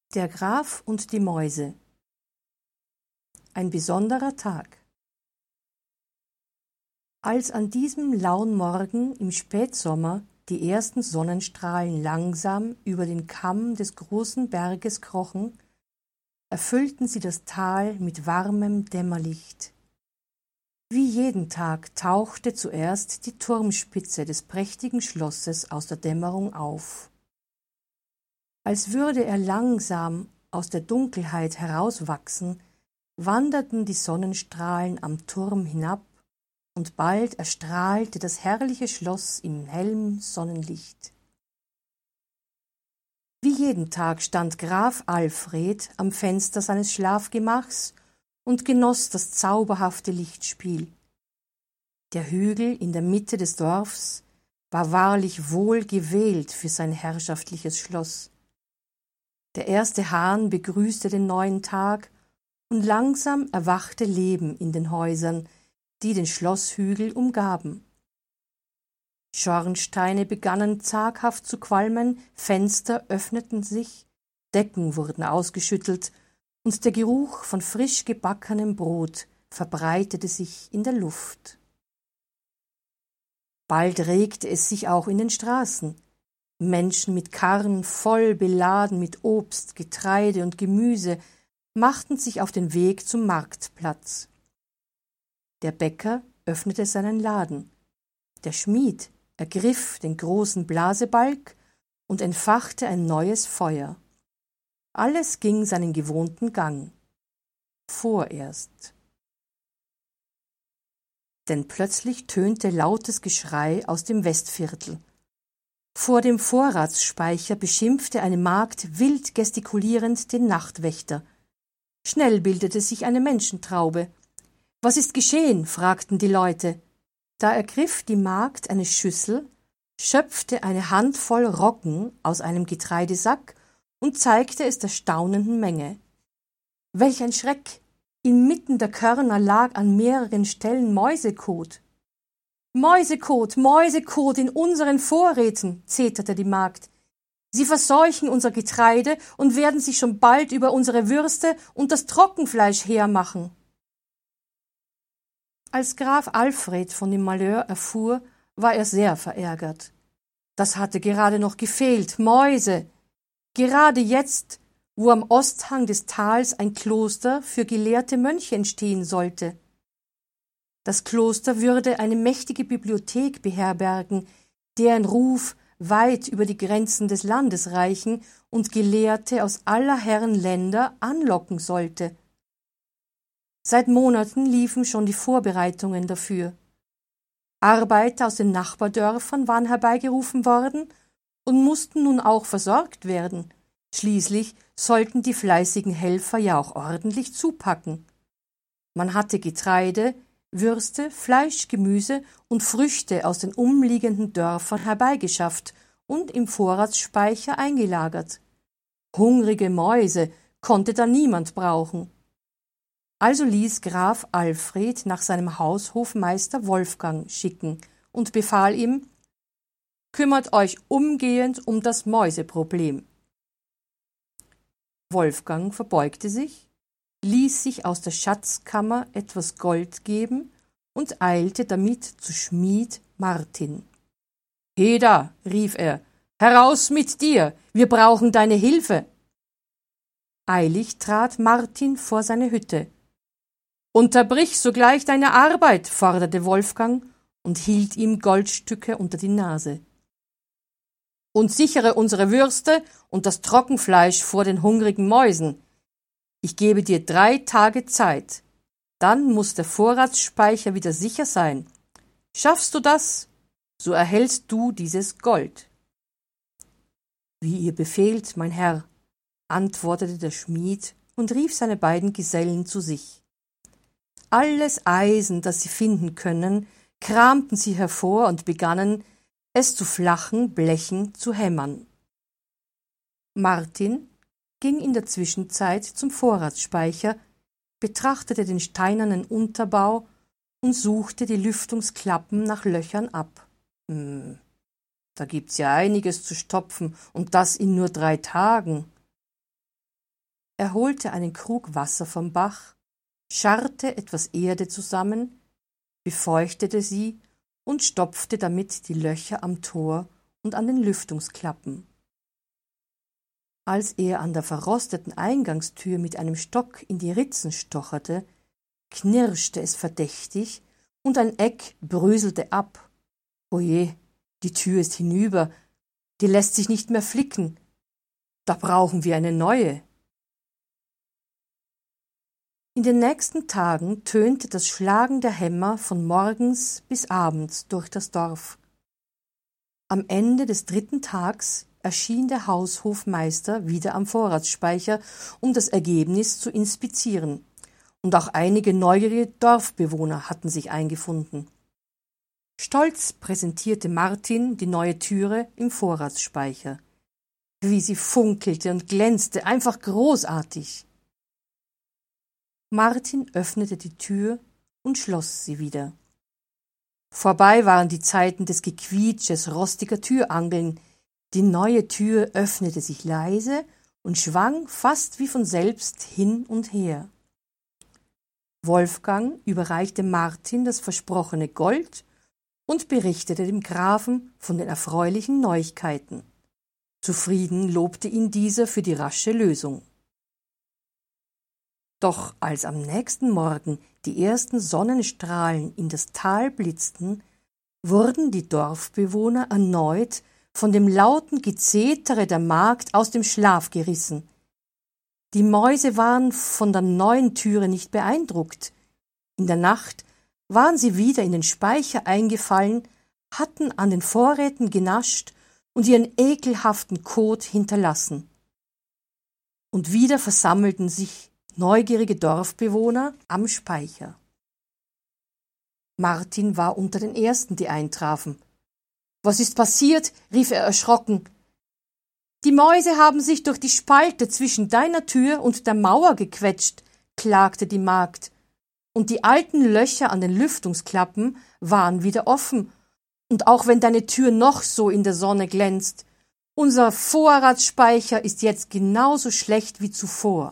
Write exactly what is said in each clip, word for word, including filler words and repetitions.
Der Graf und die Mäuse. Ein besonderer Tag. Als an diesem lauen Morgen im Spätsommer die ersten Sonnenstrahlen langsam über den Kamm des großen Berges krochen, erfüllten sie das Tal mit warmem Dämmerlicht. Wie jeden Tag tauchte zuerst die Turmspitze des prächtigen Schlosses aus der Dämmerung auf. Als würde er langsam aus der Dunkelheit herauswachsen, wanderten die Sonnenstrahlen am Turm hinab, und bald erstrahlte das herrliche Schloss im hellen Sonnenlicht. Wie jeden Tag stand Graf Alfred am Fenster seines Schlafgemachs und genoss das zauberhafte Lichtspiel. Der Hügel in der Mitte des Dorfs war wahrlich wohl gewählt für sein herrschaftliches Schloss. Der erste Hahn begrüßte den neuen Tag, und langsam erwachte Leben in den Häusern, die den Schlosshügel umgaben. Schornsteine begannen zaghaft zu qualmen, Fenster öffneten sich, Decken wurden ausgeschüttelt, und der Geruch von frisch gebackenem Brot verbreitete sich in der Luft. Bald regte es sich auch in den Straßen. Menschen mit Karren voll beladen mit Obst, Getreide und Gemüse machten sich auf den Weg zum Marktplatz. Der Bäcker öffnete seinen Laden. Der Schmied ergriff den großen Blasebalg und entfachte ein neues Feuer. Alles ging seinen gewohnten Gang. Vorerst. Denn plötzlich tönte lautes Geschrei aus dem Westviertel. Vor dem Vorratsspeicher beschimpfte eine Magd wild gestikulierend den Nachtwächter. Schnell bildete sich eine Menschentraube. »Was ist geschehen?« fragten die Leute. Da ergriff die Magd eine Schüssel, schöpfte eine Handvoll Roggen aus einem Getreidesack und zeigte es der staunenden Menge. Welch ein Schreck! Inmitten der Körner lag an mehreren Stellen Mäusekot. »Mäusekot, Mäusekot in unseren Vorräten«, zeterte die Magd. »Sie verseuchen unser Getreide und werden sich schon bald über unsere Würste und das Trockenfleisch hermachen.« Als Graf Alfred von dem Malheur erfuhr, war er sehr verärgert. Das hatte gerade noch gefehlt, Mäuse. Gerade jetzt, wo am Osthang des Tals ein Kloster für gelehrte Mönche entstehen sollte. Das Kloster würde eine mächtige Bibliothek beherbergen, deren Ruf weit über die Grenzen des Landes reichen und Gelehrte aus aller Herren Länder anlocken sollte. Seit Monaten liefen schon die Vorbereitungen dafür. Arbeiter aus den Nachbardörfern waren herbeigerufen worden und mussten nun auch versorgt werden. Schließlich sollten die fleißigen Helfer ja auch ordentlich zupacken. Man hatte Getreide, Würste, Fleisch, Gemüse und Früchte aus den umliegenden Dörfern herbeigeschafft und im Vorratsspeicher eingelagert. Hungrige Mäuse konnte da niemand brauchen. Also ließ Graf Alfred nach seinem Haushofmeister Wolfgang schicken und befahl ihm: »Kümmert euch umgehend um das Mäuseproblem.« Wolfgang verbeugte sich, ließ sich aus der Schatzkammer etwas Gold geben und eilte damit zu Schmied Martin. »Heda«, rief er, »heraus mit dir, wir brauchen deine Hilfe!« Eilig trat Martin vor seine Hütte. »Unterbrich sogleich deine Arbeit«, forderte Wolfgang und hielt ihm Goldstücke unter die Nase. »Und sichere unsere Würste und das Trockenfleisch vor den hungrigen Mäusen. Ich gebe dir drei Tage Zeit. Dann muss der Vorratsspeicher wieder sicher sein. Schaffst du das, so erhältst du dieses Gold.« »Wie ihr befehlt, mein Herr«, antwortete der Schmied und rief seine beiden Gesellen zu sich. Alles Eisen, das sie finden können, kramten sie hervor und begannen, es zu flachen Blechen zu hämmern. Martin ging in der Zwischenzeit zum Vorratsspeicher, betrachtete den steinernen Unterbau und suchte die Lüftungsklappen nach Löchern ab. Hm, da gibt's ja einiges zu stopfen, und das in nur drei Tagen. Er holte einen Krug Wasser vom Bach, scharrte etwas Erde zusammen, befeuchtete sie und stopfte damit die Löcher am Tor und an den Lüftungsklappen. Als er an der verrosteten Eingangstür mit einem Stock in die Ritzen stocherte, knirschte es verdächtig und ein Eck bröselte ab. Oje, die Tür ist hinüber, die lässt sich nicht mehr flicken. Da brauchen wir eine neue. In den nächsten Tagen tönte das Schlagen der Hämmer von morgens bis abends durch das Dorf. Am Ende des dritten Tags erschien der Haushofmeister wieder am Vorratsspeicher, um das Ergebnis zu inspizieren, und auch einige neugierige Dorfbewohner hatten sich eingefunden. Stolz präsentierte Martin die neue Türe im Vorratsspeicher. Wie sie funkelte und glänzte, einfach großartig. Martin öffnete die Tür und schloss sie wieder. Vorbei waren die Zeiten des Gequietsches rostiger Türangeln. Die neue Tür öffnete sich leise und schwang fast wie von selbst hin und her. Wolfgang überreichte Martin das versprochene Gold und berichtete dem Grafen von den erfreulichen Neuigkeiten. Zufrieden lobte ihn dieser für die rasche Lösung. Doch als am nächsten Morgen die ersten Sonnenstrahlen in das Tal blitzten, wurden die Dorfbewohner erneut von dem lauten Gezetere der Magd aus dem Schlaf gerissen. Die Mäuse waren von der neuen Türe nicht beeindruckt. In der Nacht waren sie wieder in den Speicher eingefallen, hatten an den Vorräten genascht und ihren ekelhaften Kot hinterlassen. Und wieder versammelten sich neugierige Dorfbewohner am Speicher. Martin war unter den Ersten, die eintrafen. »Was ist passiert?« rief er erschrocken. »Die Mäuse haben sich durch die Spalte zwischen deiner Tür und der Mauer gequetscht«, klagte die Magd, »und die alten Löcher an den Lüftungsklappen waren wieder offen, und auch wenn deine Tür noch so in der Sonne glänzt, unser Vorratsspeicher ist jetzt genauso schlecht wie zuvor.«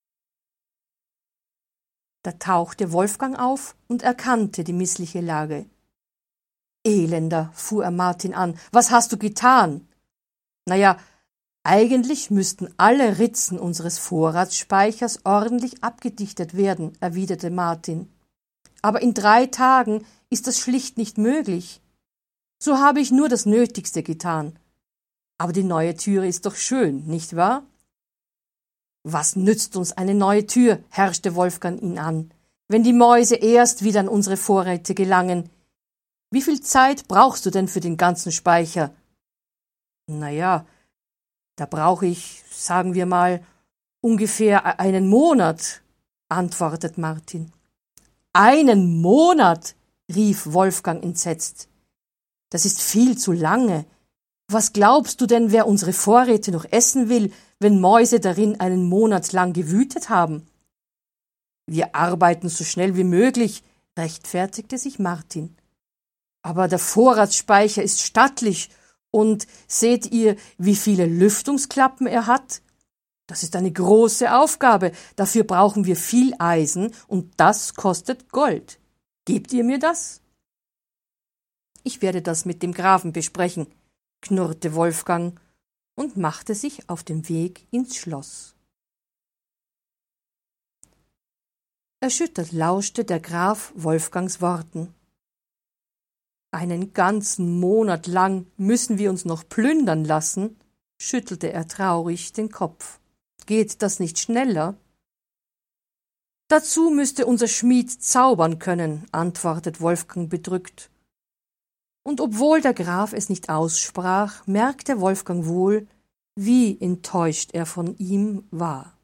Da tauchte Wolfgang auf und erkannte die missliche Lage. »Elender«, fuhr er Martin an, »was hast du getan?« »Na ja, eigentlich müssten alle Ritzen unseres Vorratsspeichers ordentlich abgedichtet werden«, erwiderte Martin. »Aber in drei Tagen ist das schlicht nicht möglich. So habe ich nur das Nötigste getan. Aber die neue Tür ist doch schön, nicht wahr?« »Was nützt uns eine neue Tür?«, herrschte Wolfgang ihn an, »wenn die Mäuse erst wieder an unsere Vorräte gelangen. Wie viel Zeit brauchst du denn für den ganzen Speicher?« »Na ja, da brauche ich, sagen wir mal, ungefähr einen Monat«, antwortet Martin. »Einen Monat?«, rief Wolfgang entsetzt. »Das ist viel zu lange. Was glaubst du denn, wer unsere Vorräte noch essen will, wenn Mäuse darin einen Monat lang gewütet haben?« »Wir arbeiten so schnell wie möglich«, rechtfertigte sich Martin. »Aber der Vorratsspeicher ist stattlich, und seht ihr, wie viele Lüftungsklappen er hat? Das ist eine große Aufgabe, dafür brauchen wir viel Eisen, und das kostet Gold. Gebt ihr mir das?« »Ich werde das mit dem Grafen besprechen«, knurrte Wolfgang und machte sich auf den Weg ins Schloss. Erschüttert lauschte der Graf Wolfgangs Worten. »Einen ganzen Monat lang müssen wir uns noch plündern lassen«, schüttelte er traurig den Kopf. »Geht das nicht schneller?« »Dazu müsste unser Schmied zaubern können«, antwortet Wolfgang bedrückt. Und obwohl der Graf es nicht aussprach, merkte Wolfgang wohl, wie enttäuscht er von ihm war.